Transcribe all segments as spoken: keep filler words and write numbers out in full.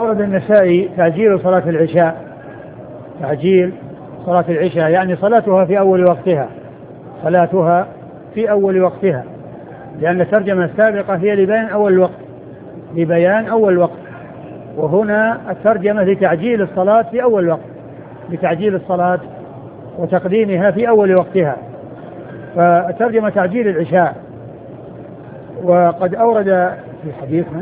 أورد النسائي تعجيل صلاة العشاء، تعجيل صلاة العشاء يعني صلاتها في أول وقتها، صلاتها في أول وقتها، لأن الترجمة السابقة هي لبيان أول الوقت، لبيان أول الوقت، وهنا الترجمة لتعجيل الصلاة في أول الوقت، لتعجيل الصلاة وتقديمها في أول وقتها، فالترجمة تعجيل العشاء. وقد أورد في حديث من؟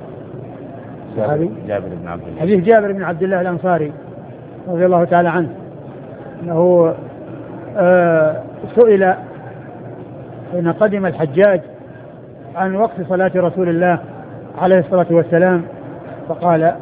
جابر بن عبد الله، حديث جابر بن عبد الله الأنصاري رضي الله تعالى عنه أنه آه سئل حين قدم الحجاج عن وقت صلاة رسول الله عليه الصلاة والسلام فقال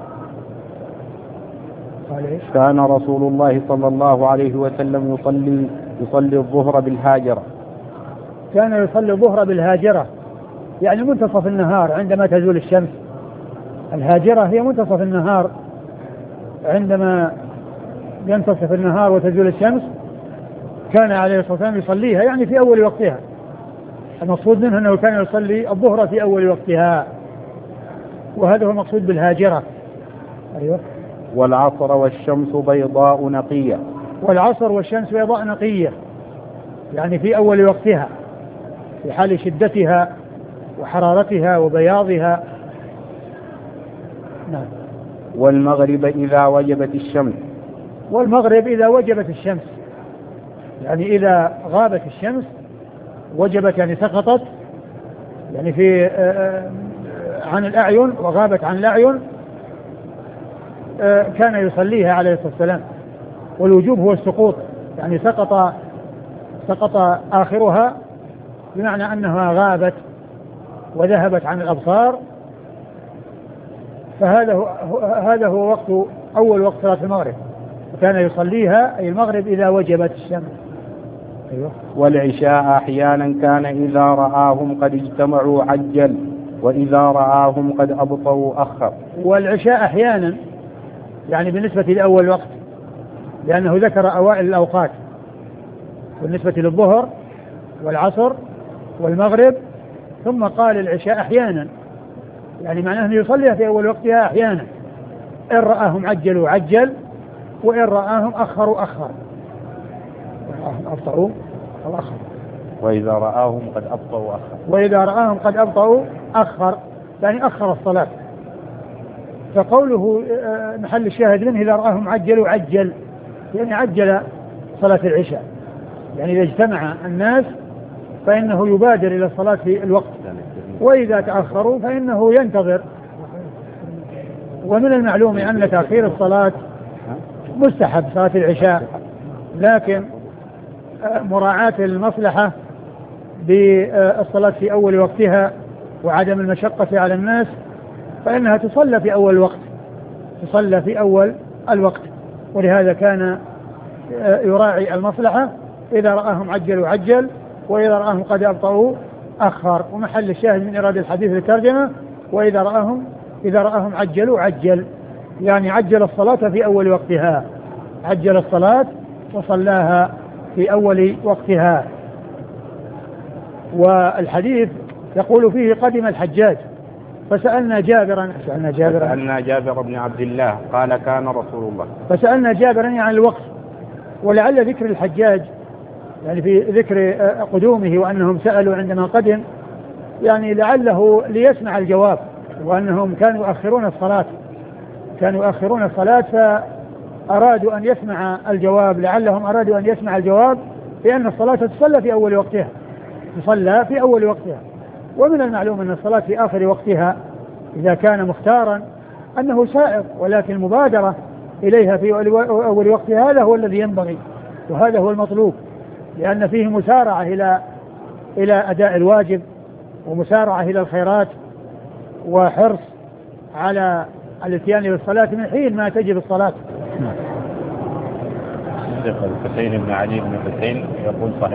قال إيش؟ كان رسول الله صلى الله عليه وسلم يصلي يصلي الظهر بالهاجرة. كان يصلي الظهر بالهاجرة يعني منتصف النهار عندما تزول الشمس. الهاجرة هي منتصف النهار، عندما ينتصف النهار وتزول الشمس كان عليه الصلاة والسلام يصليها يعني في أول وقتها. المقصود منه أنه كان يصلي الظهر في أول وقتها، وهذا هو المقصود بالهاجرة. أيوة. والعصر والشمس بيضاء نقية. والعصر والشمس بيضاء نقية يعني في أول وقتها في حال شدتها وحرارتها وبياضها. نعم. والمغرب إذا وجبت الشمس. والمغرب إذا وجبت الشمس يعني إذا غابت الشمس، وجبت يعني سقطت يعني في عن الأعين وغابت عن الأعين، كان يصليها عليه الصلاة والسلام. والوجوب هو السقوط يعني سقط سقط آخرها بمعنى أنها غابت وذهبت عن الأبصار، فهذا هو هذا هو وقت أول وقت صلاة المغرب، وكان يصليها أي المغرب إذا وجبت الشمس. أيوة. والعشاء أحيانا كان إذا رآهم قد اجتمعوا عجل، وإذا رآهم قد أبطوا أخر. والعشاء أحيانا يعني بالنسبة لأول وقت، لأنه ذكر أوائل الأوقات بالنسبة للظهر والعصر والمغرب، ثم قال العشاء أحيانا يعني معناه أنه يصليها في أول وقتها أحيانا، إن رآهم عجلوا عجل، وإن رآهم أخروا أخر، أبطأوا أو أخر. وإذا رآهم قد أبطأوا أخر. وإذا رآهم قد أبطأوا أخر يعني أخر الصلاة. فقوله محل الشاهد منه إذا رآهم عجلوا عجل يعني عجل صلاة العشاء، يعني إذا اجتمع الناس فإنه يبادر إلى الصلاة في الوقت، وإذا تأخروا فإنه ينتظر. ومن المعلوم أن تأخير الصلاة مستحب صلاة العشاء، لكن مراعاة المصلحة بالصلاة في أول وقتها وعدم المشقة على الناس فإنها تصلى في أول وقت، تصلى في أول الوقت. ولهذا كان يراعي المصلحة، إذا رآهم عجلوا عجل، وإذا رآهم قد أبطأوا أخر. ومحل الشاهد من إرادة الحديث للترجمة وإذا رآهم إذا رآهم عجلوا عجل يعني عجل الصلاة في أول وقتها، عجل الصلاة وصلاها في أول وقتها. والحديث يقول فيه قدم الحجاج فسألنا جابرا سألنا جابرا فسألنا جابر بن عبد الله قال كان رسول الله. فسألنا جابرا عن الوقت، ولعل ذكر الحجاج يعني في ذكر قدومه وأنهم سألوا عندما قدم يعني لعله ليسمع الجواب، وأنهم كانوا يؤخرون الصلاة كانوا يؤخرون الصلاة فأرادوا أن يسمع الجواب، لعلهم أرادوا أن يسمع الجواب لأن الصلاة تصلى في أول وقتها تصلى في أول وقتها. ومن المعلوم أن الصلاة في آخر وقتها إذا كان مختارا أنه سائر، ولكن المبادرة إليها في أول وقتها هذا هو الذي ينبغي وهذا هو المطلوب، لأن فيه مسارعة إلى إلى أداء الواجب ومسارعة إلى الخيرات وحرص على الاتيان بالصلاة من حين ما تجب الصلاة. الشيخ الحسين بن علي بن الحسين يقول صحيح